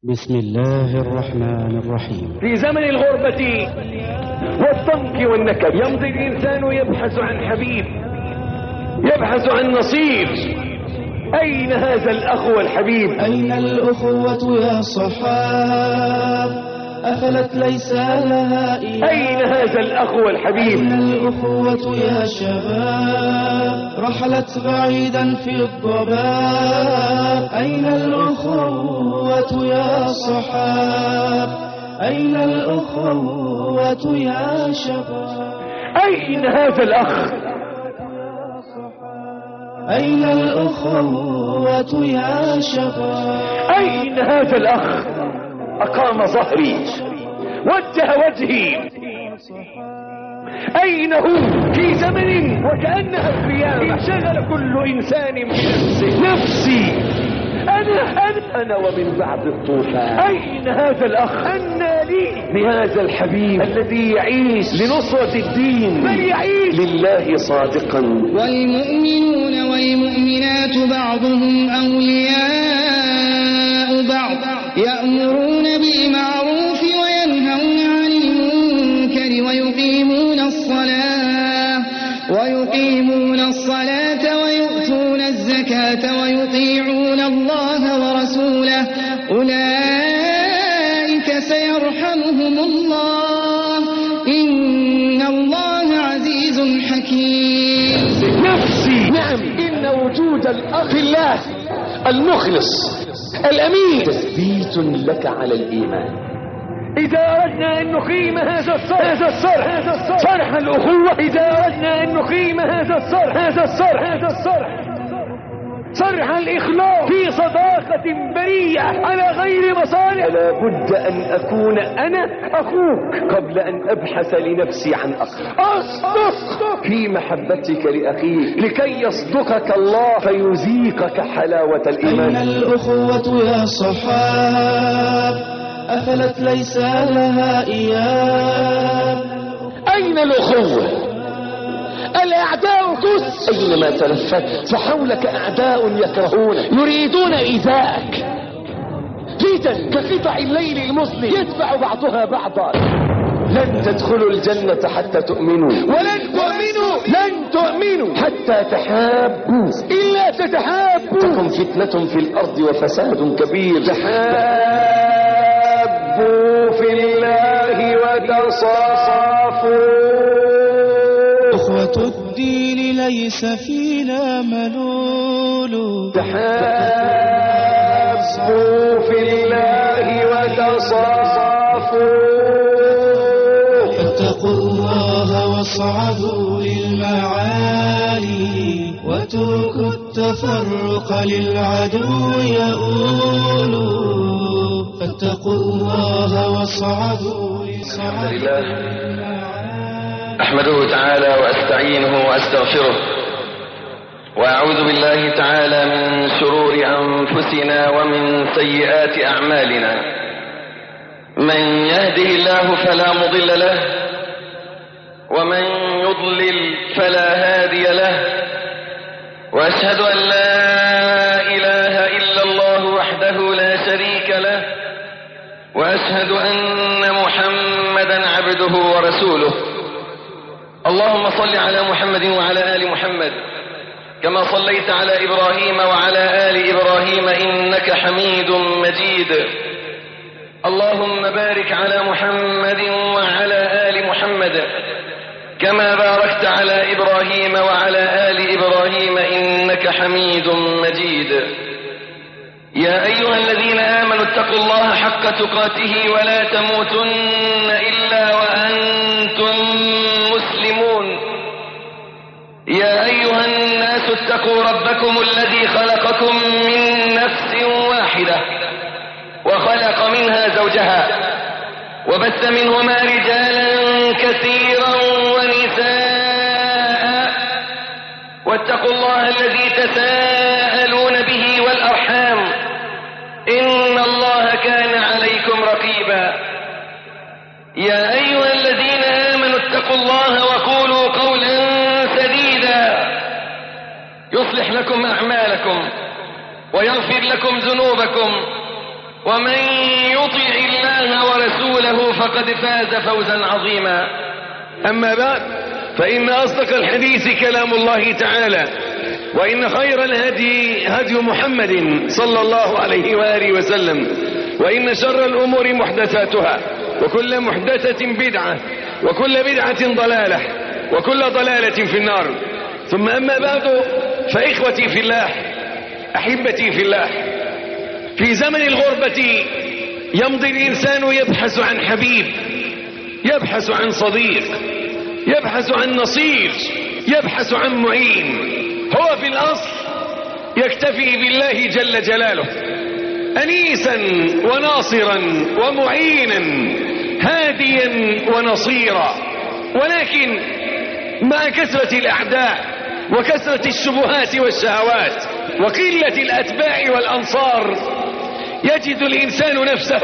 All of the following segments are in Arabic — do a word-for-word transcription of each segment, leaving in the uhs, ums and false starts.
بسم الله الرحمن الرحيم. في زمن الغربة والضنك والنكد يمضي الإنسان يبحث عن حبيب، يبحث عن نصير. أين هذا الأخ والحبيب؟ أين الأخوة يا صحاب؟ أفلت ليس لها إياه. أين هذا الأخ والحبيب؟ أين الأخوة يا شباب؟ رحلت بعيدا في الضباب. أين الأخوة يا صحاب؟ أين الأخوة يا شباب؟ أين هذا الأخ؟ أين الأخوة يا شباب؟ أين هذا الأخ؟ أقام ظهري، وجه وجهي. أين هو في زمن وكأنها القيامة؟ انشغل كل إنسان بنفسه. نفسي أنا أنا أنا ومن بعد الطوفان. أين هذا الأخ؟ أنا لي بهذا الحبيب الذي يعيش لنصرة الدين، بل يعيش لله صادقا. والمؤمنون والمؤمنات بعضهم أولياء بعض، يأمرون بالمعروف وينهون عن المنكر ويقيمون الصلاة ويقيمون الصلاة ويؤتون الزكاة ويطيعون الله ورسوله. أولئك سيرحمهم الله، إن الله عزيز حكيم. نفسي نعم، إن وجود الأخ في الله المخلص الأمين تثبيت لك على الإيمان. إذا أردنا أن نقيم هذا الصرح هذا الصرح هذا الصرح صرح الأخوة، إذا أردنا أن نقيم هذا الصرح هذا الصرح هذا الصرح صرح الإخلاص في صداقة برية على غير مصالح، لا بد أن أكون أنا أخوك قبل أن أبحث لنفسي عن أخ. أصدق في محبتك لأخيك لكي يصدقك الله فيذيقك حلاوة الإيمان. أين الأخوة يا صحاب؟ أفلت ليس لها إياب. أين الأخوة؟ الأعداء كس، أينما تلفت فحولك أعداء يكرهونك يريدون إيذاءك. فتن كقطع الليل المظلم يدفع بعضها بعضا. لن تدخلوا الجنة حتى تؤمنوا، ولن تؤمنوا لن تؤمنوا حتى تحابوا، إلا تتحابوا تكن فتنة في الأرض وفساد كبير. تحابوا في الله وتصافوا. أخوة الدين ليس فينا ملول. تحابوا في الله وتصافوا. فاتقوا الله واصعدوا للمعالي، واتركوا التفرق للعدو يؤول. فاتقوا الله واصعدوا للمعالي. أحمده تعالى وأستعينه وأستغفره، وأعوذ بالله تعالى من شرور أنفسنا ومن سيئات أعمالنا. من يهده الله فلا مضل له، ومن يضلل فلا هادي له. وأشهد أن لا إله إلا الله وحده لا شريك له، وأشهد أن محمدا عبده ورسوله. اللهم صل على محمد وعلى آل محمد كما صليت على إبراهيم وعلى آل إبراهيم إنك حميد مجيد. اللهم بارك على محمد وعلى آل محمد كما باركت على إبراهيم وعلى آل إبراهيم إنك حميد مجيد. يا أيها الذين آمنوا اتقوا الله حق تقاته ولا تموتن إلا وأنتم مسلمون. يا أيها الناس اتقوا ربكم الذي خلقكم من نفس واحدة وخلق منها زوجها وبث منهما رجالا كثيرا ونساء، واتقوا الله الذي تساءلون به والأرحام، إن الله كان عليكم رقيبا. يا أيها الذين آمنوا اتقوا الله وقولوا قولا سديدا يصلح لكم أعمالكم ويغفر لكم ذنوبكم، ومن يطع الله ورسوله فقد فاز فوزا عظيما. أما بعد، فإن أصدق الحديث كلام الله تعالى، وإن خير الهدي هدي محمد صلى الله عليه وآله وسلم، وإن شر الأمور محدثاتها، وكل محدثة بدعة، وكل بدعة ضلالة، وكل ضلالة في النار. ثم أما بعد، فإخوتي في الله، أحبتي في الله، في زمن الغربة يمضي الإنسان يبحث عن حبيب، يبحث عن صديق، يبحث عن نصير، يبحث عن معين. هو في الأصل يكتفي بالله جل جلاله أنيسا وناصرا ومعينا هاديا ونصيرا، ولكن مع كثرة الأعداء وكثرة الشبهات والشهوات وقلة الأتباع والأنصار يجد الإنسان نفسه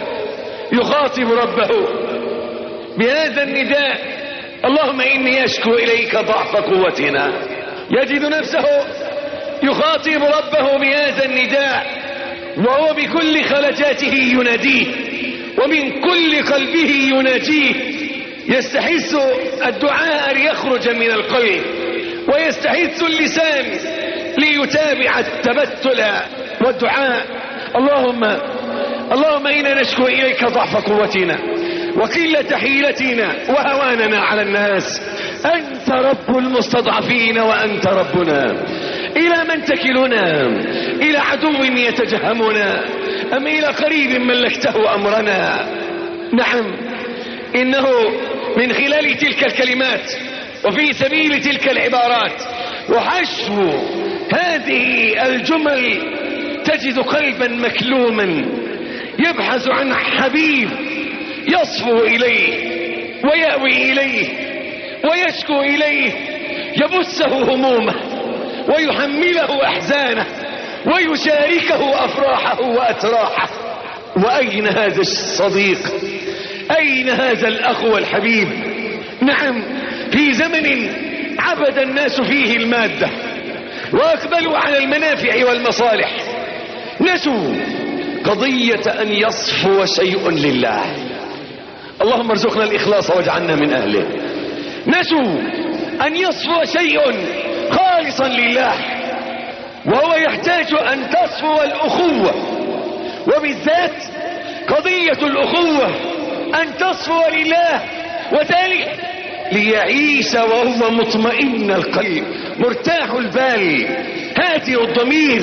يخاطب ربه بهذا النداء: اللهم إني أشكو إليك ضعف قوتنا. يجد نفسه يخاطب ربه بهذا النداء وهو بكل خلجاته يناديه، ومن كل قلبه يناجيه. يستحث الدعاء أن يخرج من القلب، ويستحث اللسان ليتابع التبتل والدعاء: اللهم اللهم إنا نشكو إليك ضعف قوتنا وقلة حيلتنا وهواننا على الناس. أنت رب المستضعفين وأنت ربنا. إلى من تكلنا؟ إلى عدو يتجهمنا أم إلى قريب ملكته أمرنا؟ نعم، إنه من خلال تلك الكلمات وفي سبيل تلك العبارات وحشو هذه الجمل تجد قلبا مكلوما يبحث عن حبيب يصفو إليه ويأوي إليه ويشكو إليه، يبثه همومه ويحمله أحزانه ويشاركه أفراحه وأتراحه. وأين هذا الصديق؟ أين هذا الأخ والحبيب؟ نعم، في زمن عبد الناس فيه المادة وأقبلوا على المنافع والمصالح، نسوا قضية أن يصفو شيء لله. اللهم ارزقنا الإخلاص واجعلنا من أهله. نسوا أن يصفو شيء خالصا لله، وهو يحتاج أن تصفو الأخوة، وبالذات قضية الأخوة أن تصفو لله، وذلك ليعيش وهو مطمئن القلب مرتاح البال هادئ الضمير،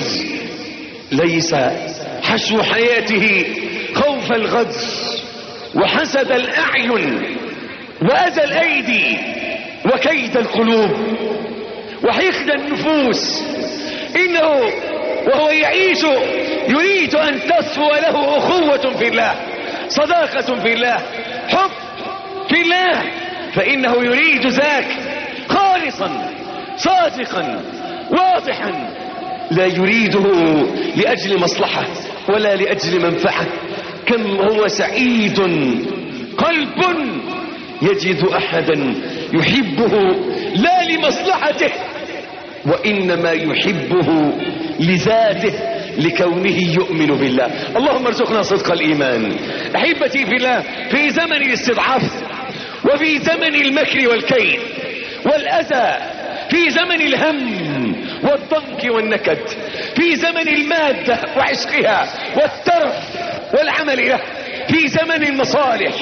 ليس حشو حياته خوف الغدر وحسد الأعين وأذى الأيدي وكيد القلوب وحقد النفوس. إنه وهو يعيش يريد أن تصفو له أخوة في الله، صداقة في الله، حب في الله، فإنه يريد ذاك خالصا صادقا واضحا، لا يريده لأجل مصلحة ولا لأجل منفعة. كم هو سعيد قلب يجد أحدا يحبه لا لمصلحته، وإنما يحبه لذاته لكونه يؤمن بالله. اللهم ارزقنا صدق الإيمان. أحبتي في الله، في زمن الاستضعاف وفي زمن المكر والكيد والأذى، في زمن الهم والضنك والنكد، في زمن المادة وعشقها والترف والعمل له، في زمن المصالح،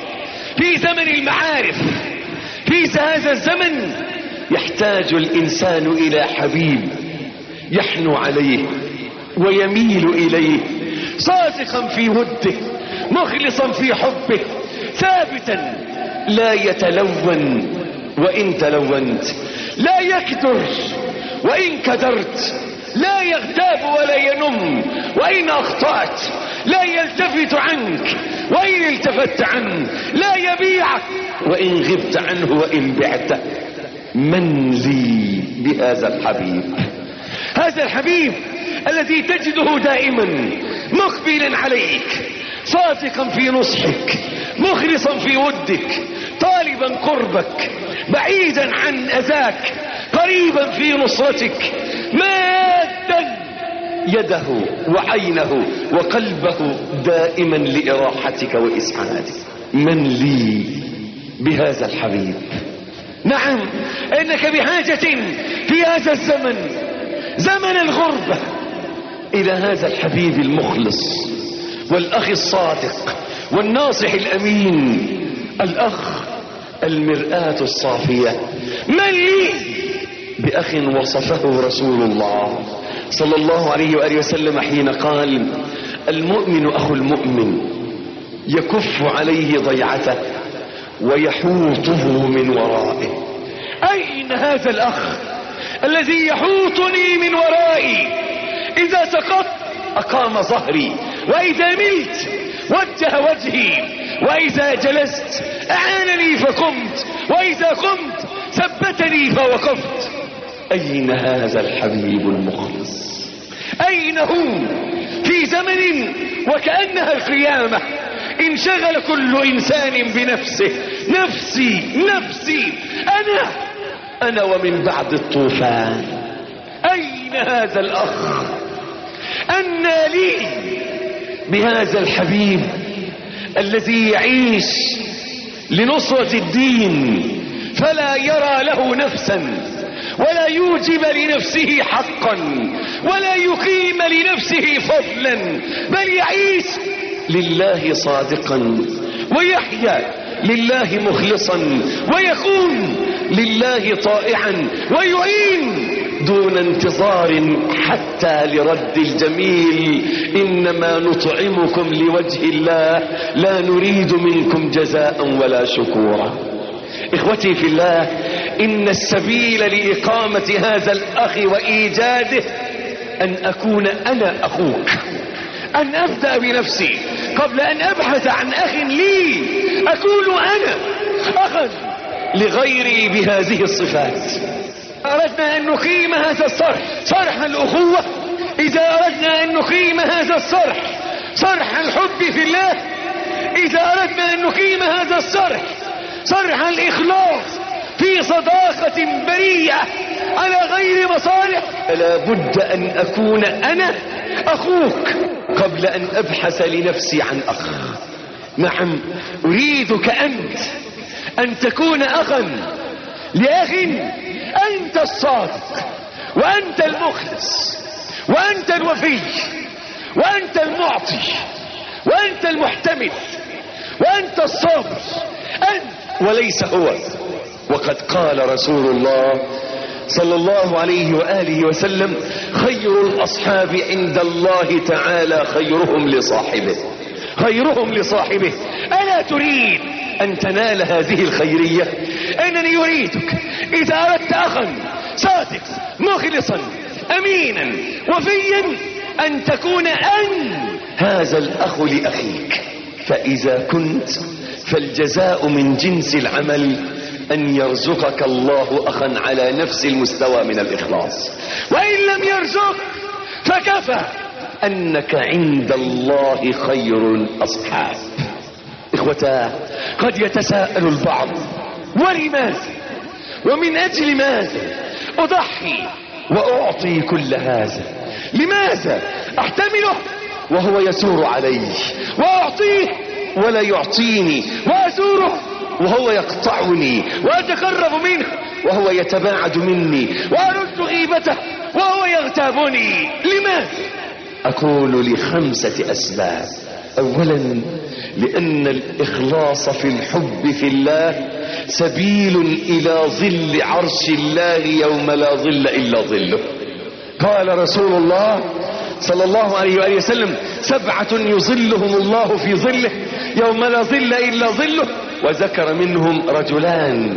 في زمن المعارف، في هذا الزمن يحتاج الإنسان إلى حبيب يحنو عليه ويميل إليه، صادقا في وده، مخلصا في حبه، ثابتا لا يتلون وإن تلونت، لا يكدر وإن كدرت، لا يغتاب ولا ينم وإن أخطأت، لا يلتفت عنك وإن التفت عنه، لا يبيعك وإن غبت عنه وإن بعت. من لي بهذا الحبيب؟ هذا الحبيب الذي تجده دائما مقبلا عليك، صادقا في نصحك، مخلصا في ودك، طالبا قربك، بعيدا عن أذاك، قريبا في نصرتك، مادا يده وعينه وقلبه دائما لإراحتك وإسعادك. من لي بهذا الحبيب؟ نعم، إنك بحاجة في هذا الزمن، زمن الغربة، إلى هذا الحبيب المخلص والأخ الصادق والناصح الأمين، الأخ المرآة الصافية. من لي بأخ وصفه رسول الله صلى الله عليه وآله وسلم حين قال: المؤمن أخو المؤمن يكف عليه ضيعته ويحوطه من ورائه. أين هذا الأخ الذي يحوطني من ورائي؟ إذا سقطت أقام ظهري، وإذا ملت وجه وجهي، وإذا جلست أعانني فقمت، وإذا قمت ثبتني فوقفت. أين هذا الحبيب المخلص؟ أين هو في زمن وكأنها القيامة انشغل كل إنسان بنفسه؟ نفسي نفسي، أنا أنا ومن بعد الطوفان. أين هذا الأخ؟ أنا لي بهذا الحبيب الذي يعيش لنصرة الدين فلا يرى له نفسا، ولا يوجب لنفسه حقا، ولا يقيم لنفسه فضلا، بل يعيش لله صادقا، ويحيا لله مخلصا، ويكون لله طائعا، ويعين دون انتظار حتى لرد الجميل. إنما نطعمكم لوجه الله لا نريد منكم جزاء ولا شكورا. إخوتي في الله، إن السبيل لإقامة هذا الأخ وإيجاده أن أكون أنا أخوك، أن أبدأ بنفسي قبل أن أبحث عن أخ لي، أكون أنا أخا لغيري بهذه الصفات. أردنا أن نقيم هذا الصرح، صرح الأخوة، إذا أردنا أن نقيم هذا الصرح، صرح الحب في الله، إذا أردنا أن نقيم هذا الصرح، صرح الإخلاص في صداقة بريئة على غير مصالح، فلا بد أن أكون أنا أخوك قبل أن أبحث لنفسي عن أخ. نعم، أريدك أنت أن تكون أخا لأخ أنت الصادق، وأنت المخلص، وأنت الوفي، وأنت المعطي، وأنت المحتمل، وأنت الصابر، أنت وليس هو. وقد قال رسول الله صلى الله عليه وآله وسلم: خير الأصحاب عند الله تعالى خيرهم لصاحبه، خيرهم لصاحبه. ألا تريد أن تنال هذه الخيرية؟ أنني أريدك إذا أردت أخا صادق مخلصا أمينا وفيا أن تكون أن هذا الأخ لأخيك. فإذا كنت فالجزاء من جنس العمل أن يرزقك الله أخا على نفس المستوى من الإخلاص، وإن لم يرزق فكفى أنك عند الله خير الأصحاب. إخوتا، قد يتساءل البعض: ولماذا ومن أجل ماذا أضحي وأعطي كل هذا؟ لماذا أحتمله وهو يسور علي، وأعطيه ولا يعطيني، وأزوره وهو يقطعني، وأتقرب منه وهو يتباعد مني، وأرد غيبته وهو يغتابني؟ لماذا؟ أقول لخمسة أسباب. أولا، لأن الإخلاص في الحب في الله سبيل إلى ظل عرش الله يوم لا ظل إلا ظله. قال رسول الله صلى الله عليه وآله وسلم: سبعة يظلهم الله في ظله يوم لا ظل إلا ظله، وذكر منهم رجلان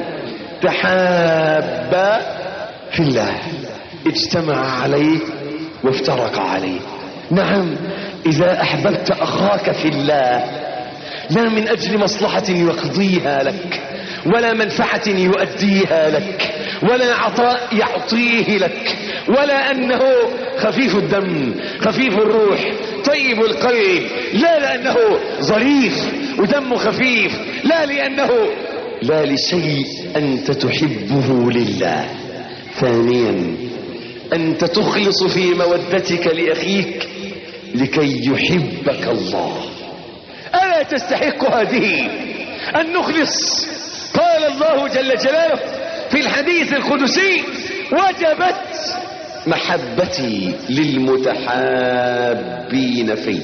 تحابا في الله اجتمع عليه وافترق عليه. نعم، إذا أحببت أخاك في الله لا من أجل مصلحة يقضيها لك، ولا منفعة يؤديها لك، ولا عطاء يعطيه لك، ولا أنه خفيف الدم خفيف الروح طيب القلب، لا لأنه ظريف ودمه خفيف، لا لأنه لا لشيء أنت تحبه لله. ثانيا، أنت تخلص في مودتك لأخيك لكي يحبك الله. ألا تستحق هذه أن نخلص؟ قال الله جل جلاله في الحديث القدسي: وجبت محبتي للمتحابين في.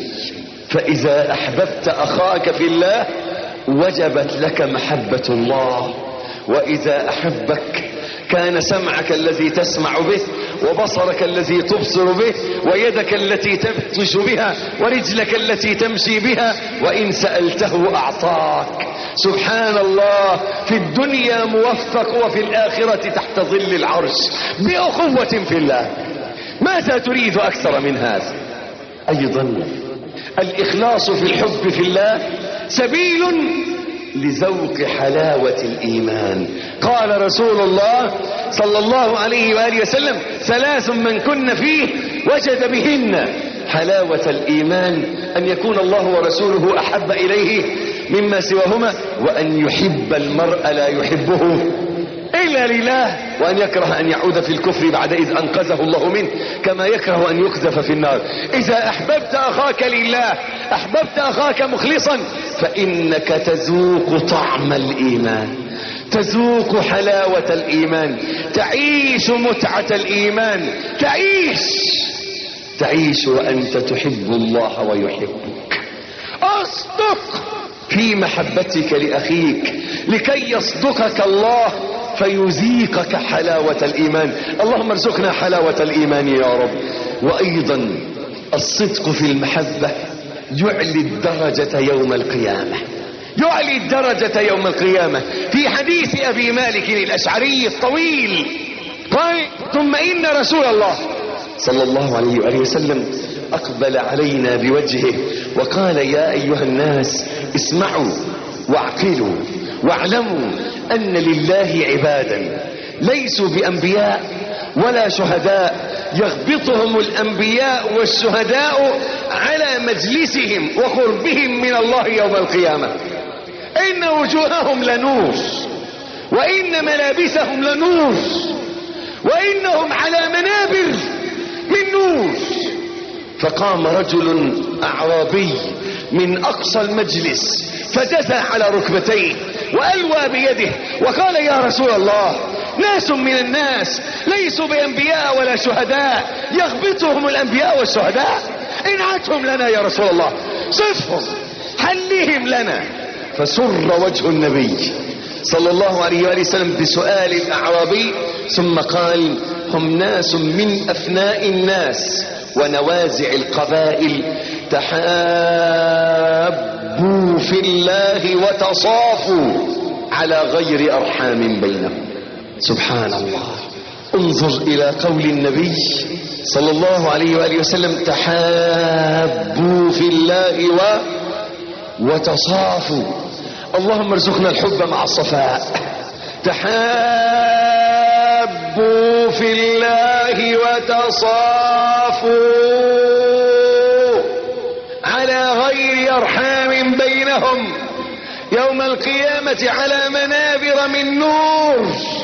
فإذا أحببت أخاك في الله وجبت لك محبة الله. وإذا أحبك كان سمعك الذي تسمع به، وبصرك الذي تبصر به، ويدك التي تبطش بها، ورجلك التي تمشي بها، وإن سألته أعطاك. سبحان الله، في الدنيا موفق وفي الآخرة تحت ظل العرش بأخوة في الله. ماذا تريد أكثر من هذا؟ أيضا الإخلاص في الحب في الله سبيل لذوق حلاوة الإيمان. قال رسول الله صلى الله عليه وآله وسلم: ثلاث من كن فيه وجد بهن حلاوة الإيمان: أن يكون الله ورسوله أحب إليه مما سواهما، وأن يحب المرء لا يحبه إلا لله، وأن يكره أن يعود في الكفر بعد إذ أنقذه الله منه، كما يكره أن يقذف في النار. إذا أحببت أخاك لله، أحببت أخاك مخلصا، فإنك تذوق طعم الإيمان، تذوق حلاوة الإيمان، تعيش متعة الإيمان، تعيش تعيش وأنت تحب الله ويحبك. أصدق في محبتك لأخيك لكي يصدقك الله فيذيقك حلاوة الإيمان. اللهم ارزقنا حلاوة الإيمان يا رب. وأيضا الصدق في المحبة يعلي الدرجة يوم القيامة، يعلي الدرجة يوم القيامة. في حديث أبي مالك الأشعري الطويل قال: ثم إن رسول الله صلى الله عليه وآله وسلم أقبل علينا بوجهه وقال: يا أيها الناس اسمعوا واعقلوا واعلموا أن لله عبادا ليسوا بأنبياء ولا شهداء، يغبطهم الأنبياء والشهداء على مجلسهم وقربهم من الله يوم القيامة. إن وجوههم لنور، وإن ملابسهم لنور، وإنهم على منابر من نور. فقام رجل أعرابي من أقصى المجلس فجثى على ركبتيه وألوى بيده وقال: يا رسول الله، ناس من الناس ليسوا بأنبياء ولا شهداء، يغبطهم الأنبياء والشهداء، انعتهم لنا يا رسول الله، صفهم، حلهم لنا. فسر وجه النبي صلى الله عليه وآله وسلم بسؤال الأعرابي، ثم قال: هم ناس من أفناء الناس ونوازع القبائل، تحابوا في الله وتصافوا على غير أرحام بينهم. سبحان الله. انظر إلى قول النبي صلى الله عليه وآله وسلم: تحابوا في الله و... وتصافوا. اللهم ارزقنا الحب مع الصفاء. تحابوا في الله وتصافوا على غير أرحام بينهم، يوم القيامة على منابر من نور،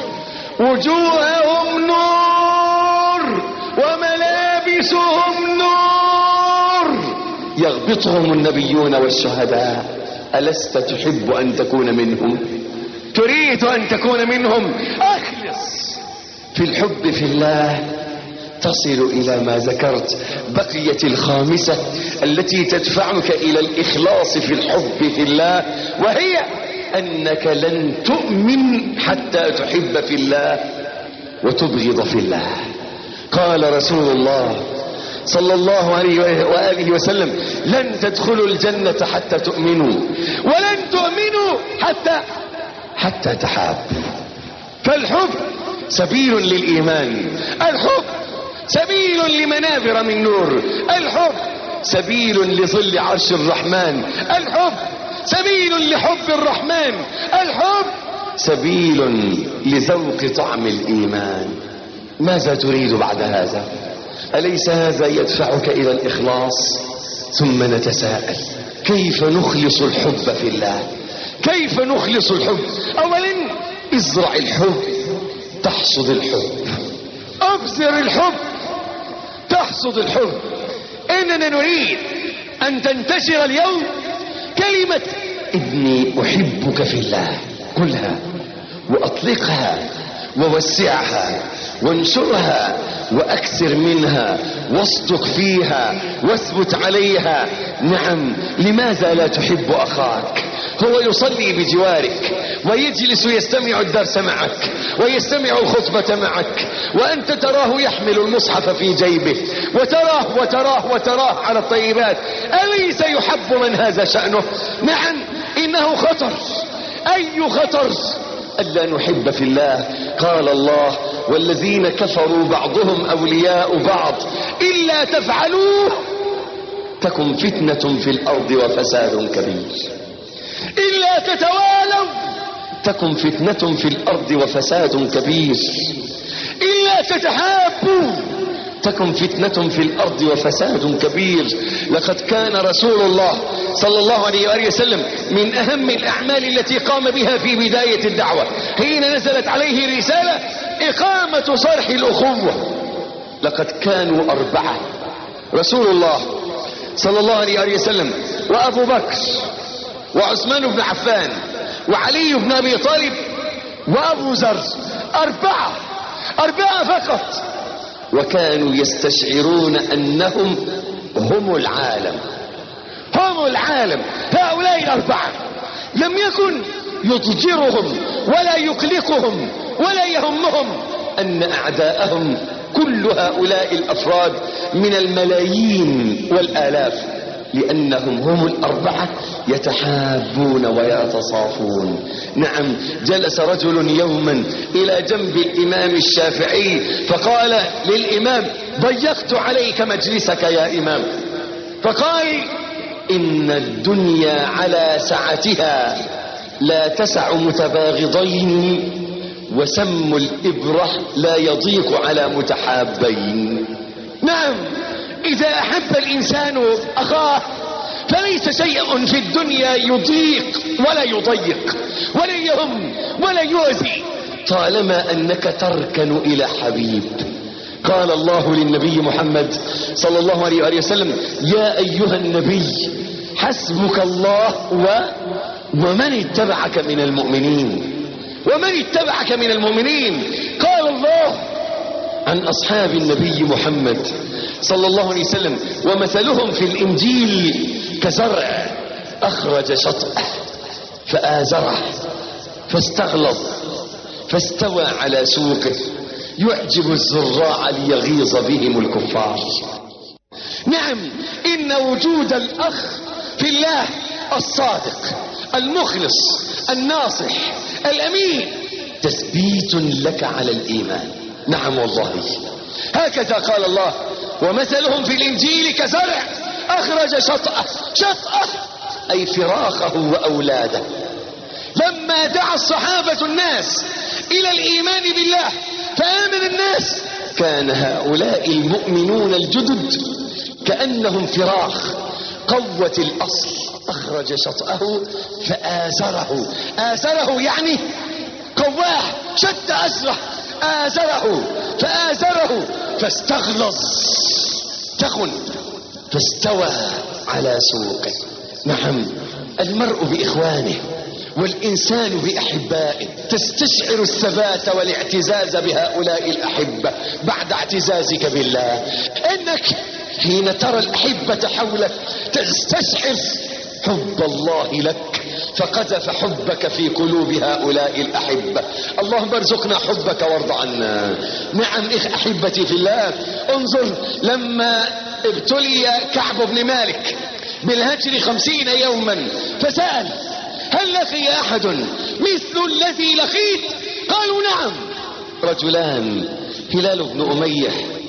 وجوههم نور وملابسهم نور، يغبطهم النبيون والشهداء. ألست تحب أن تكون منهم؟ تريد أن تكون منهم؟ أخلص في الحب في الله تصل إلى ما ذكرت. بقيت الخامسة التي تدفعك إلى الإخلاص في الحب في الله، وهي أنك لن تؤمن حتى تحب في الله وتبغض في الله. قال رسول الله صلى الله عليه وآله وسلم: لن تدخلوا الجنة حتى تؤمنوا، ولن تؤمنوا حتى حتى تحابوا. فالحب سبيل للإيمان، الحب سبيل لمنابر من نور، الحب سبيل لظل عرش الرحمن، الحب سبيل لحب الرحمن، الحب سبيل لذوق طعم الإيمان. ماذا تريد بعد هذا؟ أليس هذا يدفعك إلى الإخلاص؟ ثم نتساءل: كيف نخلص الحب في الله؟ كيف نخلص الحب؟ أولا ازرع الحب تحصد الحب، ابذر الحب تحصد الحب. إننا نريد أن تنتشر اليوم كلمة إني أحبك في الله، قلها وأطلقها ووسعها وانشرها وأكثر منها واصدق فيها واثبت عليها. نعم، لماذا لا تحب أخاك؟ هو يصلي بجوارك ويجلس يستمع الدرس معك ويستمع الخطبة معك، وأنت تراه يحمل المصحف في جيبه وتراه وتراه وتراه على الطيبات. أليس يحب من هذا شأنه؟ نعم، إنه خطر. أي خطر ألا نحب في الله. قال الله: والذين كفروا بعضهم أولياء بعض إلا تفعلوه تكن فتنة في الأرض وفساد كبير. إلا تتوالوا تكن فتنة في الأرض وفساد كبير. إلا تتحابوا تكن فتنة في الأرض وفساد كبير. لقد كان رسول الله صلى الله عليه وآله وسلم من أهم الأعمال التي قام بها في بداية الدعوة حين نزلت عليه رسالة إقامة صرح الأخوة. لقد كانوا أربعة: رسول الله صلى الله عليه وآله وسلم وأبو بكر وعثمان بن عفان وعلي بن أبي طالب وأبو ذر. أربعة أربعة فقط، وكانوا يستشعرون أنهم هم العالم، هم العالم. هؤلاء الأربعة لم يكن يضجرهم ولا يقلقهم ولا يهمهم أن أعداءهم كل هؤلاء الأفراد من الملايين والآلاف، لأنهم هم الأربعة يتحابون ويتصافون. نعم، جلس رجل يوما إلى جنب الإمام الشافعي فقال للإمام: ضيقت عليك مجلسك يا إمام. فقال: إن الدنيا على سعتها لا تسع متباغضين، وسم الإبرة لا يضيق على متحابين. نعم، إذا أحب الإنسان أخاه فليس شيء في الدنيا يضيق ولا يضيق ولا يهم ولا يؤذي طالما أنك تركن إلى حبيب. قال الله للنبي محمد صلى الله عليه وآله وسلم: يا أيها النبي حسبك الله و... ومن اتبعك من المؤمنين. ومن اتبعك من المؤمنين. قال الله عن أصحاب النبي محمد صلى الله عليه وسلم: ومثلهم في الإنجيل كزرع أخرج شطأه فآزره فاستغلظ فاستوى على سوقه يعجب الزراع ليغيظ بهم الكفار. نعم، إن وجود الأخ في الله الصادق المخلص الناصح الأمين تثبيت لك على الإيمان. نعم والله، هكذا قال الله: ومثلهم في الإنجيل كزرع أخرج شطأه. شطأه أي فراخه وأولاده. لما دعا الصحابة الناس إلى الإيمان بالله فآمن الناس، كان هؤلاء المؤمنون الجدد كأنهم فراخ قوة الأصل. أخرج شطأه فآزره. آزره يعني قواه، شد أسره. آزره فآزره فاستغلظ تخن فاستوى على سوقه. نعم، المرء بإخوانه والإنسان بأحبائه. تستشعر الثبات والاعتزاز بهؤلاء الأحبة بعد اعتزازك بالله. إنك حين ترى الأحبة حولك تستشعر حب الله لك، فقذف حبك في قلوب هؤلاء الأحبة. اللهم ارزقنا حبك وارض عنا. نعم أحبتي في الله، انظر لما ابتلي كعب بن مالك بالهجر خمسين يوما فسأل: هل لقي أحد مثل الذي لقيت؟ قالوا: نعم. رجلان، هلال بن أمية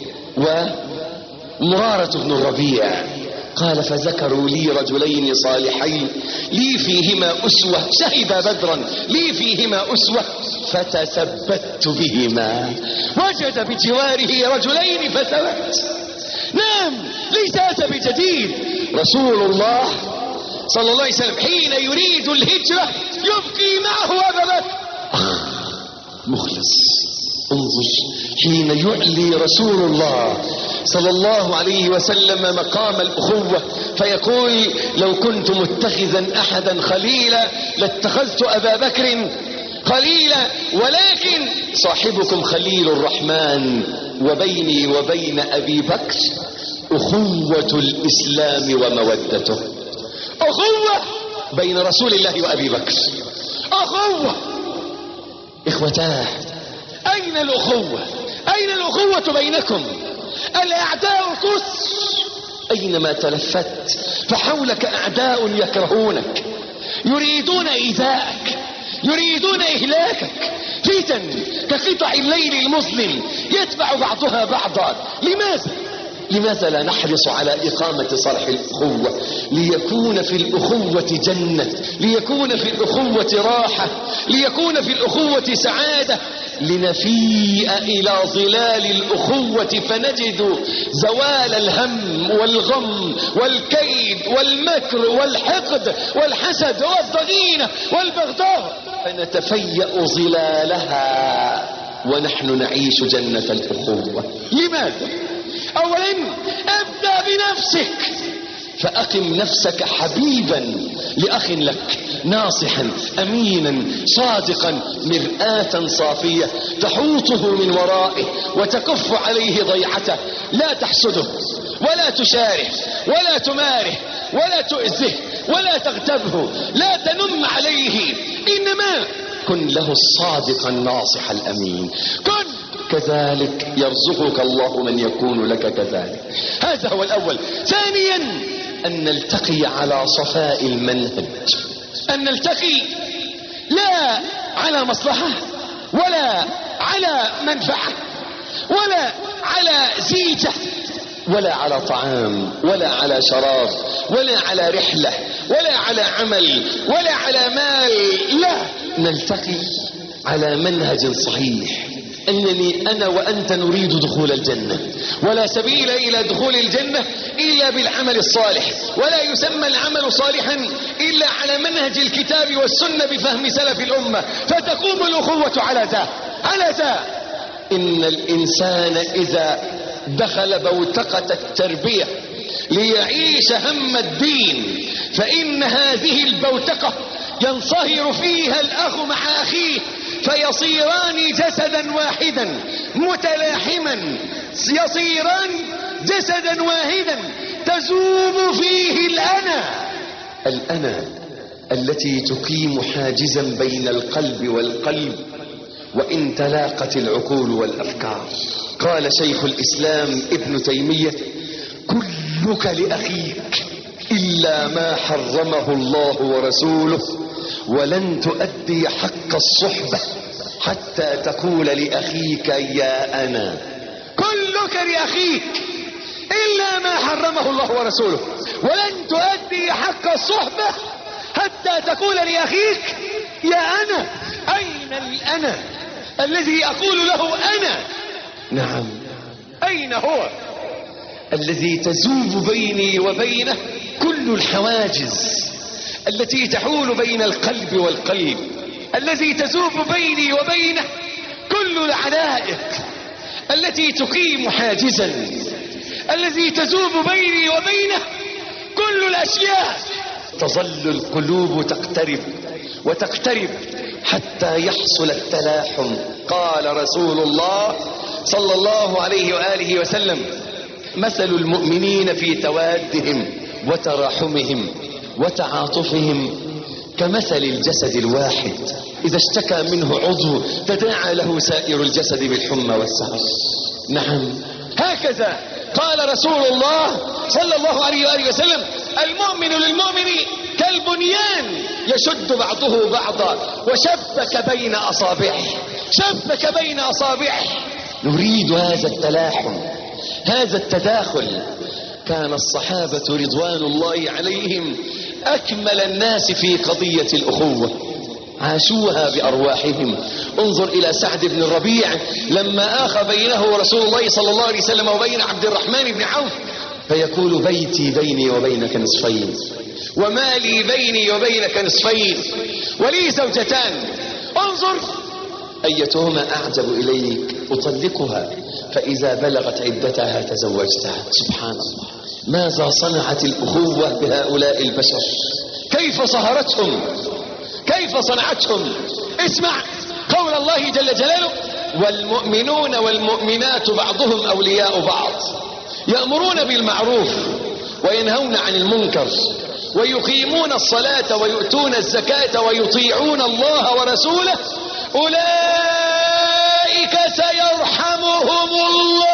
ومرارة بن الربيع. قال: فذكروا لي رجلين صالحين لي فيهما أسوة، شهدا بدرا لي فيهما أسوة، فتثبت بهما. وجد بجواره رجلين فثبت. نعم، ليس هذا بجديد. رسول الله صلى الله عليه وسلم حين يريد الهجرة يبقي معه أبا بكر. مخلص. انظر حين يعلي رسول الله صلى الله عليه وسلم مقام الأخوة فيقول لو كنت متخذا أحدا خليلا لاتخذت أبا بكر خليلا ولكن صاحبكم خليل الرحمن وبيني وبين أبي بكر أخوة الإسلام ومودته. أخوة بين رسول الله وأبي بكر، أخوة. إخوتاه، أين الأخوة؟ أين الأخوة بينكم؟ الأعداء كثر أينما تلفت، فحولك أعداء يكرهونك، يريدون إيذاءك، يريدون إهلاكك. فتن كقطع الليل المظلم يتبع بعضها بعضا. لماذا؟ لماذا لا نحرص على إقامة صلح الأخوة؟ ليكون في الأخوة جنة، ليكون في الأخوة راحة، ليكون في الأخوة سعادة، لنفيء إلى ظلال الأخوة فنجد زوال الهم والغم والكيد والمكر والحقد والحسد والضغينة والبغضاء، فنتفيأ ظلالها ونحن نعيش جنة الأخوة. لماذا؟ أولا أبدأ بنفسك، فأقم نفسك حبيبا لأخ لك، ناصحا أمينا صادقا، مرآة صافية تحوطه من ورائه وتكف عليه ضيعته. لا تحسده ولا تشاره ولا تماره ولا تؤذه ولا تغتبه، لا تنم عليه، إنما كن له الصادق الناصح الأمين. كن كذلك يرزقك الله من يكون لك كذلك. هذا هو الأول. ثانيا أن نلتقي على صفاء المنهج، أن نلتقي لا على مصلحة ولا على منفعة ولا على زيجة ولا على طعام ولا على شراب ولا على رحلة ولا على عمل ولا على مال. لا، نلتقي على منهج صحيح، أنني أنا وأنت نريد دخول الجنة، ولا سبيل إلى دخول الجنة إلا بالعمل الصالح، ولا يسمى العمل صالحا إلا على منهج الكتاب والسنة بفهم سلف الأمة، فتقوم الأخوة على ذا على ذا. إن الإنسان إذا دخل بوتقة التربية ليعيش هم الدين فإن هذه البوتقة ينصهر فيها الأخ مع أخيه فيصيران جسدا واحدا متلاحما، يصيران جسدا واحدا تذوب فيه الأنا الأنا التي تقيم حاجزا بين القلب والقلب وإن تلاقت العقول والأفكار. قال شيخ الإسلام ابن تيمية: كلك لأخيك إلا ما حرمه الله ورسوله، ولن تؤدي حق الصحبة حتى تقول لأخيك يا أنا. كلك لأخيك إلا ما حرمه الله ورسوله، ولن تؤدي حق الصحبة حتى تقول لأخيك يا أنا. أين الأنا الذي أقول له أنا؟ نعم، أين هو الذي تزوب بيني وبينه كل الحواجز التي تحول بين القلب والقلب، الذي تزوب بيني وبينه كل العلائق التي تقيم حاجزا، الذي تزوب بيني وبينه كل الأشياء. تظل القلوب تقترب وتقترب حتى يحصل التلاحم. قال رسول الله صلى الله عليه وآله وسلم: مثل المؤمنين في توادهم وتراحمهم وتعاطفهم كمثل الجسد الواحد إذا اشتكى منه عضو تداعى له سائر الجسد بالحمى والسهر. نعم، هكذا قال رسول الله صلى الله عليه وآله وسلم: المؤمن للمؤمن كالبنيان يشد بعضه بعضا وشبك بين أصابعه، شبك بين أصابعه. نريد هذا التلاحم، هذا التداخل. كان الصحابة رضوان الله عليهم أكمل الناس في قضية الأخوة، عاشوها بأرواحهم. انظر إلى سعد بن الربيع لما آخى بينه رسول الله صلى الله عليه وسلم وبين عبد الرحمن بن عوف، فيقول: بيتي بيني وبينك نصفين، ومالي بيني وبينك نصفين، ولي زوجتان، انظر أيتهما أعجب إليك أطلقها فإذا بلغت عدتها تزوجتها. سبحان الله، ماذا صنعت الأخوة بهؤلاء البشر؟ كيف صهرتهم؟ كيف صنعتهم؟ اسمع قول الله جل جلاله: والمؤمنون والمؤمنات بعضهم أولياء بعض يأمرون بالمعروف وينهون عن المنكر ويقيمون الصلاة ويؤتون الزكاة ويطيعون الله ورسوله أولئك سيرحمهم الله.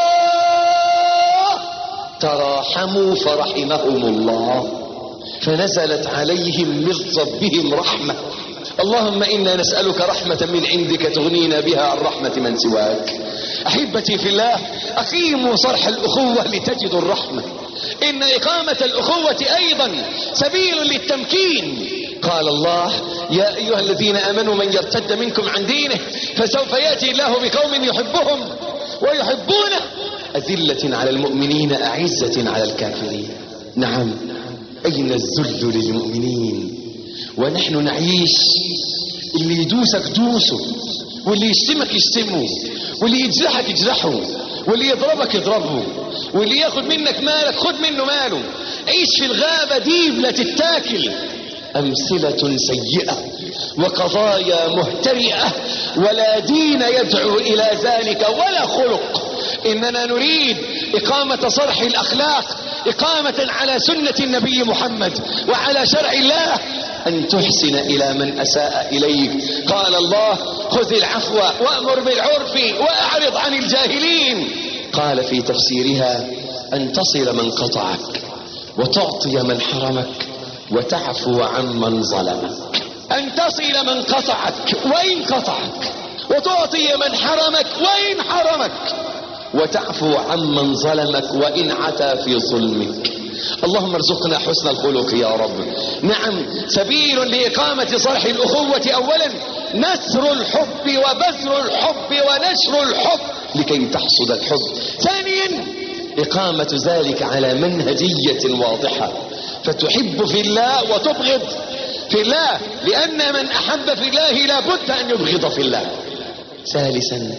تراحموا فرحمهم الله، فنزلت عليهم من ربهم رحمة. اللهم إنا نسألك رحمة من عندك تغنينا بها عن رحمة من سواك. أحبتي في الله، أقيموا صرح الأخوة لتجدوا الرحمة. إن إقامة الأخوة أيضا سبيل للتمكين. قال الله: يا أيها الذين آمنوا من يرتد منكم عن دينه فسوف يأتي الله بقوم يحبهم ويحبونه أذلة على المؤمنين أعزة على الكافرين. نعم، أين الذل للمؤمنين ونحن نعيش؟ اللي يدوسك دوسه، واللي يشتمك يشتمه، واللي يجرحك يجرحه، واللي يضربك يضربه، واللي ياخد منك مالك خد منه ماله. عيش في الغابة ديب لا تتاكل. أمثلة سيئة وقضايا مهترئة، ولا دين يدعو إلى ذلك ولا خلق. إننا نريد إقامة صرح الأخلاق، إقامة على سنة النبي محمد وعلى شرع الله، أن تحسن إلى من أساء إليك. قال الله: خذ العفو وأمر بالعرف وأعرض عن الجاهلين. قال في تفسيرها: أن تصل من قطعك وتعطي من حرمك وتعفو عمن ظلمك. أن تصل من قطعك وإن قطعك، وتعطي من حرمك وإن حرمك، وتعفو عمن ظلمك وإن عتى في ظلمك. اللهم ارزقنا حسن الخلق يا رب. نعم، سبيل لإقامة صرح الأخوة أولا نثر الحب وبذل الحب ونشر الحب لكي تحصد الحب. ثانيا إقامة ذلك على منهجية واضحة، فتحب في الله وتبغض في الله، لأن من أحب في الله لا بد أن يبغض في الله. ثالثا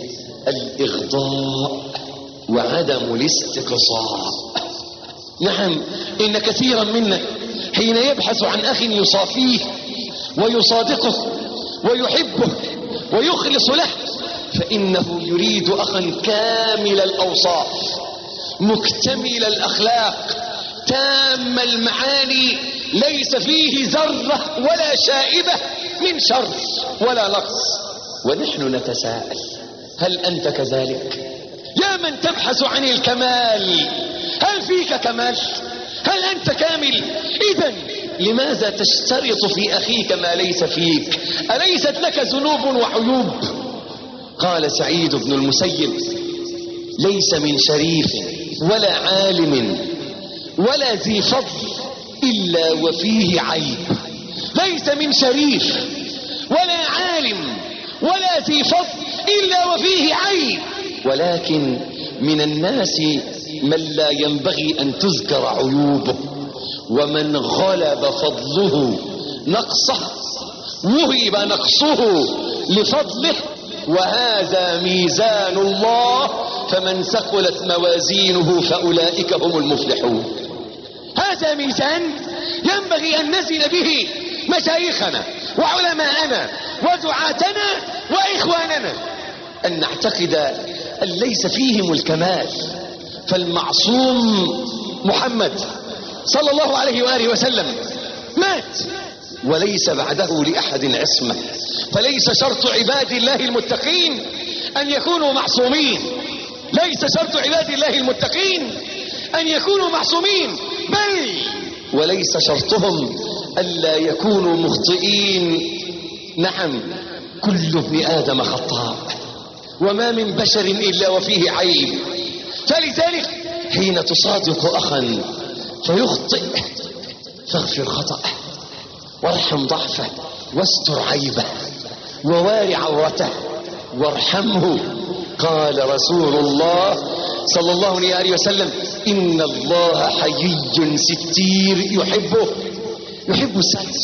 الإغضاء وعدم الاستقصاء. نعم، إن كثيرا منا حين يبحث عن أخ يصافيه ويصادقه ويحبه ويخلص له، فإنه يريد أخا كامل الأوصاف مكتمل الأخلاق تام المعاني، ليس فيه ذرة ولا شائبة من شر ولا نقص. ونحن نتساءل: هل أنت كذلك؟ يا من تبحث عن الكمال، هل فيك كمال؟ هل أنت كامل؟ إذن لماذا تشترط في أخيك ما ليس فيك؟ أليست لك ذنوب وعيوب؟ قال سعيد بن المسيب: ليس من شريف ولا عالم ولا ذي فضل إلا وفيه عيب. ليس من شريف ولا عالم ولا ذي فضل إلا وفيه عيب، ولكن من الناس من لا ينبغي أن تذكر عيوبه، ومن غلب فضله نقصه وهب نقصه لفضله، وهذا ميزان الله، فمن ثقلت موازينه فأولئك هم المفلحون. هذا ميزان ينبغي أن نزن به مشايخنا وعلماءنا ودعاتنا وإخواننا، أن نعتقد أن ليس فيهم الكمال. فالمعصوم محمد صلى الله عليه وآله وسلم مات وليس بعده لأحد عصمة، فليس شرط عباد الله المتقين أن يكونوا معصومين. ليس شرط عباد الله المتقين أن يكونوا معصومين، بل وليس شرطهم ألا يكونوا مخطئين. نعم، كل ابن آدم خطاء وما من بشر إلا وفيه عيب. فلذلك حين تصادق أخا فيخطئ فاغفر خطأه وارحم ضعفه واستر عيبه ووارع عورته وارحمه. قال رسول الله صلى الله عليه وسلم: إن الله حيي ستير يحبه يحب الستر.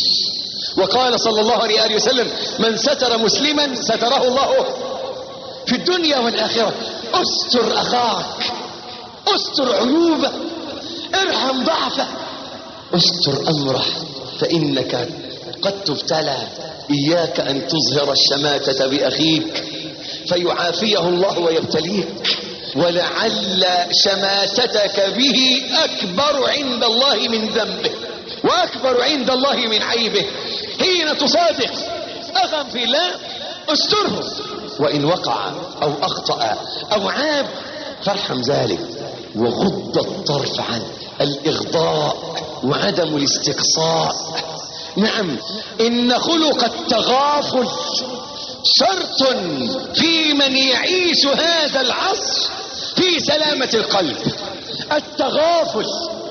وقال صلى الله عليه وسلم: من ستر مسلما ستره الله في الدنيا والآخرة. استر اخاك، استر عيوبه، ارحم ضعفه، استر امره، فانك قد تبتلى. اياك ان تظهر الشماتة باخيك فيعافيه الله ويبتليك، ولعل شماتتك به اكبر عند الله من ذنبه واكبر عند الله من عيبه. حين تصادق اخا في الله استره، وان وقع او اخطأ او عاب فارحم ذلك وغض الطرف عنه. الاغضاء وعدم الاستقصاء. نعم، ان خلق التغافل شرط في من يعيش هذا العصر في سلامة القلب. التغافل،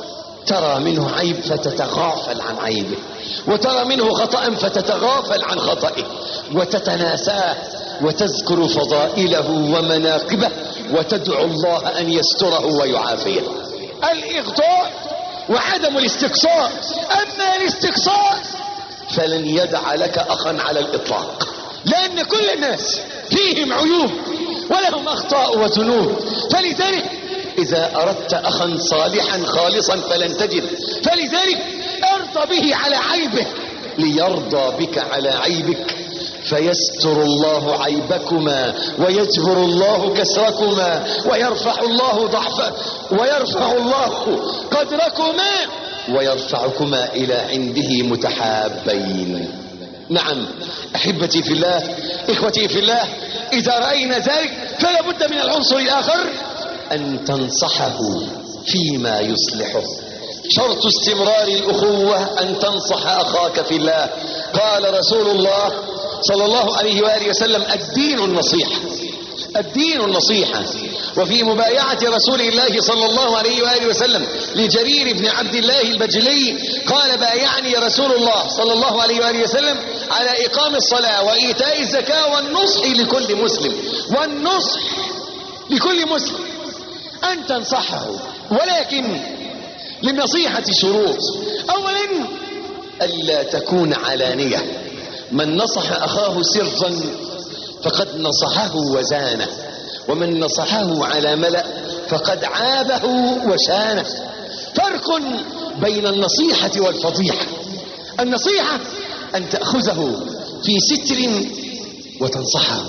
ترى منه عيب فتتغافل عن عيبه، وترى منه خطأ فتتغافل عن خطئه، وتتناساه وتذكر فضائله ومناقبه، وتدعو الله أن يستره ويعافيه. الإغضاء وعدم الاستقصاء. أما الاستقصاء فلن يدع لك أخا على الإطلاق، لأن كل الناس فيهم عيوب ولهم أخطاء وذنوب، فلذلك إذا أردت أخا صالحا خالصا فلن تجد، فلذلك ارضى به على عيبه ليرضى بك على عيبك، فيستر الله عيبكما ويجبر الله كسركما ويرفع الله ضعف ويرفع الله قدركما ويرفعكما إلى عنده متحابين. نعم أحبتي في الله، إخوتي في الله، إذا رأينا ذلك فلا بد من العنصر الآخر أن تنصحه فيما يصلحه. شرط استمرار الأخوة أن تنصح أخاك في الله. قال رسول الله صلى الله عليه وآله وسلم: الدين النصيحة، الدين النصيحة. وفي مبايعة رسول الله صلى الله عليه وآله وسلم لجرير بن عبد الله البجلي قال: بايعني رسول الله صلى الله عليه وآله وسلم على إقام الصلاة وإيتاء الزكاة والنصح لكل مسلم، والنصح لكل مسلم أن تنصحه، ولكن للنصيحة شروط. أولا ألا تكون علانية. من نصح أخاه سرا فقد نصحه وزانه، ومن نصحه على ملأ فقد عابه وشانه. فرق بين النصيحة والفضيحة. النصيحة أن تأخذه في ستر وتنصحه،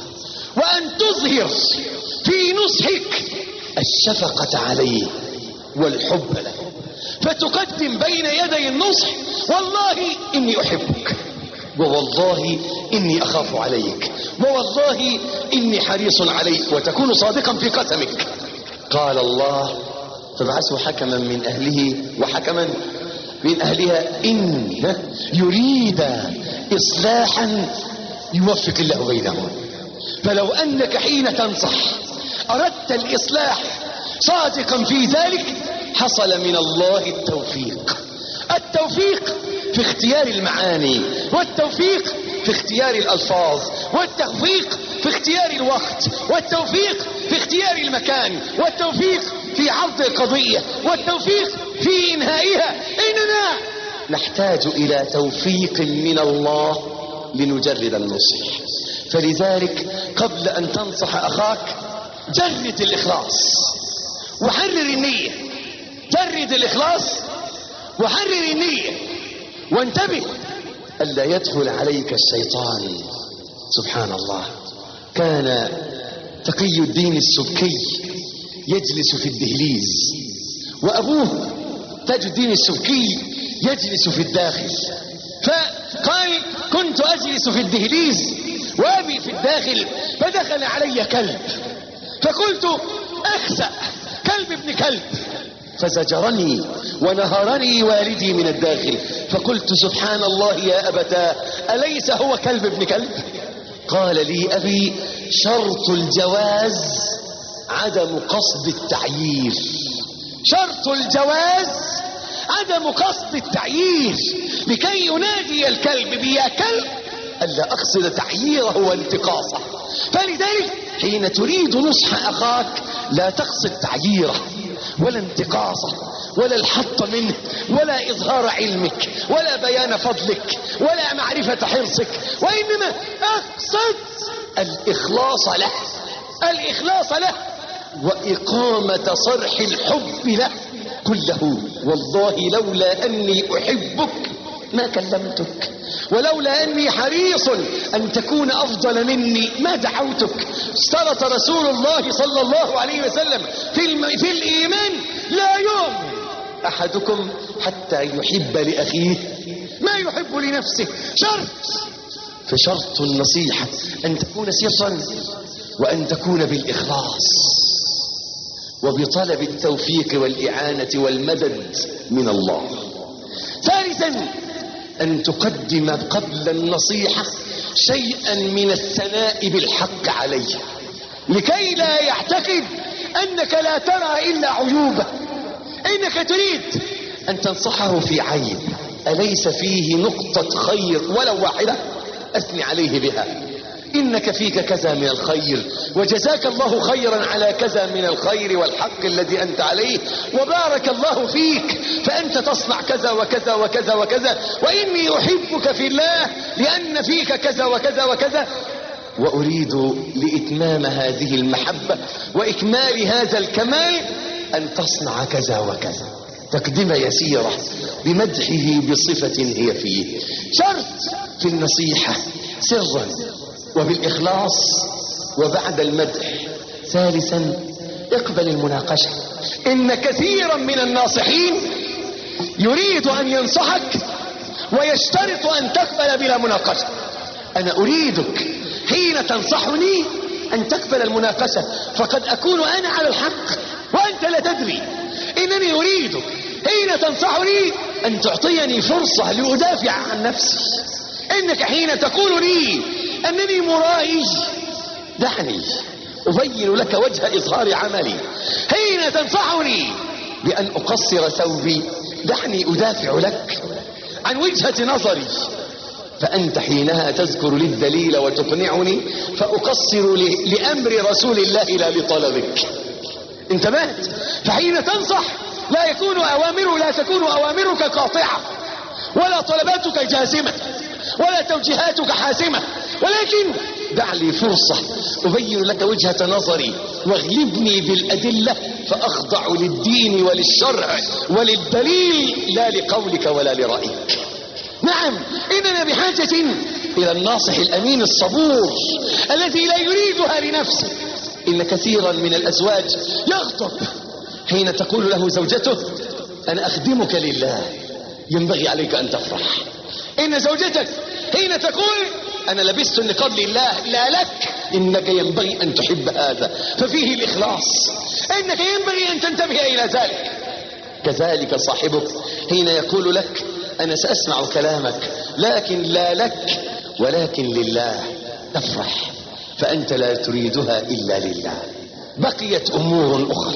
وأن تظهر في نصحك الشفقة عليه والحب له، فتقدم بين يدي النصح: والله إني أحبك، ووالله إني أخاف عليك، ووالله إني حريص عليك، وتكون صادقا في قسمك. قال الله: فابعثوا حكما من أهله وحكما من أهلها إن يريد إصلاحا يوفق الله بينهم. فلو أنك حين تنصح أردت الإصلاح صادقا في ذلك حصل من الله التوفيق. التوفيق في اختيار المعاني، والتوفيق في اختيار الألفاظ، والتوفيق في اختيار الوقت، والتوفيق في اختيار المكان، والتوفيق في عرض القضية، والتوفيق في إنهائها. إننا نحتاج إلى توفيق من الله لنجرد النصح. فلذلك قبل أن تنصح أخاك جرد الإخلاص وحرر النية. جرد الإخلاص وحرر النية، وانتبه ألا يدخل عليك الشيطان. سبحان الله، كان تقي الدين السبكي يجلس في الدهليز، وأبوه تاج الدين السبكي يجلس في الداخل. فقال: كنت أجلس في الدهليز وأبي في الداخل، فدخل علي كلب، فقلت: أخسأ، كلب ابن كلب، فزجرني ونهرني والدي من الداخل. فقلت: سبحان الله يا أبتاه، أليس هو كلب ابن كلب؟ قال لي أبي: شرط الجواز عدم قصد التعيير. شرط الجواز عدم قصد التعيير، لكي ينادي الكلب بيا كلب ألا أقصد تعييره وانتقاصه. فلذلك حين تريد نصح أخاك لا تقصد تعييره ولا انتقاصه ولا الحط منه ولا إظهار علمك ولا بيان فضلك ولا معرفة حرصك، وإنما أقصد الإخلاص له، الإخلاص له وإقامة صرح الحب له. قل له والله لولا أني أحبك ما كلمتك، ولولا أني حريص أن تكون أفضل مني ما دعوتك. اشترط رسول الله صلى الله عليه وسلم في, الم... في الإيمان لا يؤمن أحدكم حتى يحب لأخيه ما يحب لنفسه. شرط، فشرط النصيحة أن تكون سرا وأن تكون بالإخلاص وبطلب التوفيق والإعانة والمدد من الله. ثالثا أن تقدم قبل النصيحة شيئا من الثناء بالحق عليه لكي لا يعتقد أنك لا ترى إلا عيوبه. إنك تريد أن تنصحه في عيب أليس فيه نقطة خير ولو واحدة أثني عليه بها. إنك فيك كذا من الخير وجزاك الله خيرا على كذا من الخير والحق الذي أنت عليه وبارك الله فيك فأنت تصنع كذا وكذا وكذا وكذا وإني أحبك في الله لأن فيك كذا وكذا وكذا وأريد لإتمام هذه المحبة وإكمال هذا الكمال أن تصنع كذا وكذا. تقدمة يسيرة بمدحه بصفة هي فيه. شرط في النصيحة سرا وبالإخلاص وبعد المدح. ثالثا اقبل المناقشة. إن كثيرا من الناصحين يريد أن ينصحك ويشترط أن تقبل بلا مناقشة. أنا أريدك حين تنصحني أن تقبل المناقشة فقد أكون أنا على الحق وأنت لا تدري. إنني أريدك حين تنصحني أن تعطيني فرصة لأدافع عن نفسي. إنك حين تقول لي أنني مرائي دعني أبين لك وجه إظهار عملي. حين تنصحني بأن أقصر ثوبي دعني أدافع لك عن وجهة نظري. فأنت حينها تذكر لي الدليل وتقنعني فأقصر لأمر رسول الله لا لطلبك. انتبهت؟ فحين تنصح لا يكون أوامر لا تكون أوامرك قاطعة ولا طلباتك جازمة ولا توجيهاتك حاسمة، ولكن دع لي فرصة أبين لك وجهة نظري واغلبني بالأدلة فأخضع للدين وللشرع وللدليل لا لقولك ولا لرأيك. نعم إننا بحاجة إلى الناصح الأمين الصبور الذي لا يريدها لنفسه. إن كثيرا من الأزواج يغضب حين تقول له زوجته أنا أخدمك لله. ينبغي عليك أن تفرح. إن زوجتك حين تقول أنا لبست النقاب لله لا لك إنك ينبغي أن تحب هذا ففيه الإخلاص. إنك ينبغي أن تنتبه إلى ذلك. كذلك صاحبك حين يقول لك أنا سأسمع كلامك لكن لا لك ولكن لله تفرح فأنت لا تريدها إلا لله. بقيت أمور أخرى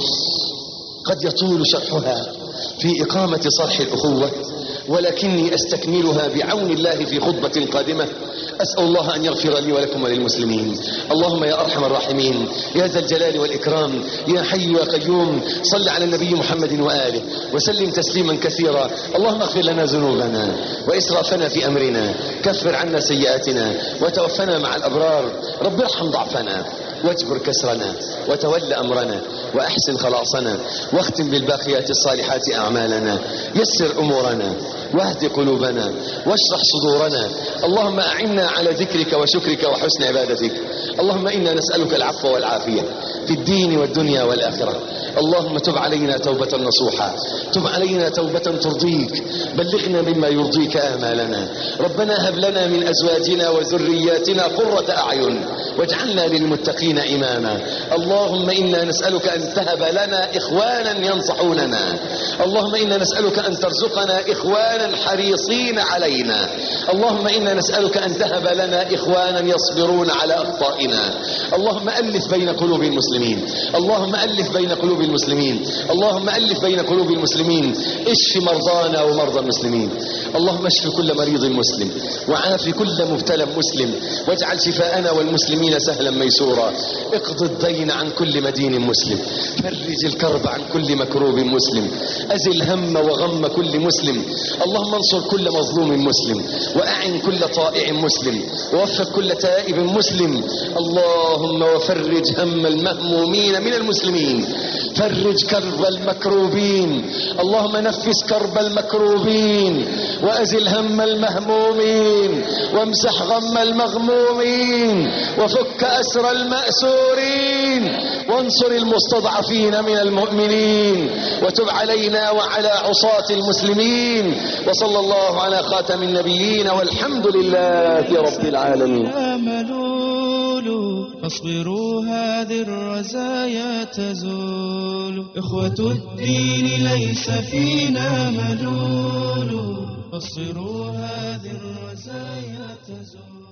قد يطول شرحها في إقامة صرح الأخوة ولكني أستكملها بعون الله في خطبة قادمة. أسأل الله أن يغفر لي ولكم وللمسلمين. اللهم يا أرحم الراحمين يا ذا الجلال والإكرام يا حي يا قيوم صل على النبي محمد وآله وسلم تسليما كثيرا. اللهم اغفر لنا ذنوبنا وإسرافنا في أمرنا كفر عنا سيئاتنا وتوفنا مع الأبرار. رب ارحم ضعفنا واجبر كسرنا وتول أمرنا وأحسن خلاصنا واختم بالباقيات الصالحات أعمالنا. يسر أمورنا واهد قلوبنا واشرح صدورنا. اللهم أعنا على ذكرك وشكرك وحسن عبادتك. اللهم إنا نسألك العفو والعافية في الدين والدنيا والآخرة. اللهم تب علينا توبة نصوحا تب علينا توبة ترضيك بلغنا مما يرضيك آمالنا. ربنا هب لنا من أزواجنا وذرياتنا قرة أعين واجعلنا للمتقين إماما. اللهم إنا نسألك أن تهب لنا إخوانا ينصحوننا. اللهم إنا نسألك أن ترزقنا إخوانا حريصين علينا. اللهم إنا نسألك أن تهب لنا إخوانا يصبرون على أخطائنا. اللهم ألف بين قلوب المسلمين. اللهم ألف بين قلوب المسلمين. اللهم ألف بين قلوب المسلمين. اشف مرضانا ومرضى المسلمين. اللهم اشف كل مريض مسلم وعاف كل مبتلى مسلم واجعل شفاءنا والمسلمين سهلا ميسورا. اقض الدين عن كل مدين مسلم. فرج الكرب عن كل مكروب مسلم. أزل هم وغم كل مسلم. اللهم انصر كل مظلوم مسلم، وأعن كل طائع مسلم، ووفق كل تائب مسلم. اللهم وفرج هم المهمومين من المسلمين، فرج كرب المكروبين، اللهم نفس كرب المكروبين، وأزل هم المهمومين، وامسح غم المغمومين، وفك أسر المأسورين، وانصر المستضعفين من المؤمنين، وتب علينا وعلى عصاة المسلمين. وصلى الله على خاتم النبيين، والحمد لله رب العالمين. فاصبروا هذه الرزايا تزول، إخوة الدين ليس فينا ملول، فاصبروا هذه الرزايا تزول.